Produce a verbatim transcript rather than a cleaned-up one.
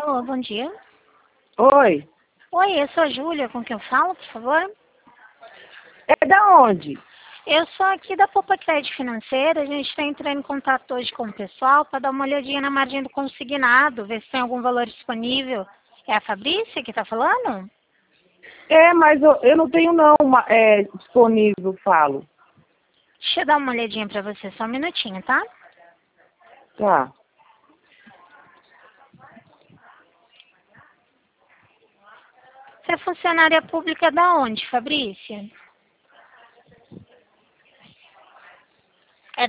Alô, bom dia. Oi. Oi, eu sou a Júlia, com quem eu falo, por favor? É da onde? Eu sou aqui da Poupa Crédito Financeira, a gente está entrando em contato hoje com o pessoal para dar uma olhadinha na margem do consignado, ver se tem algum valor disponível. É a Fabrícia que está falando? É, mas eu, eu não tenho não uma- é, disponível, falo. Deixa eu dar uma olhadinha para você, só um minutinho, tá? Tá. Você é funcionária pública da onde, Fabrícia?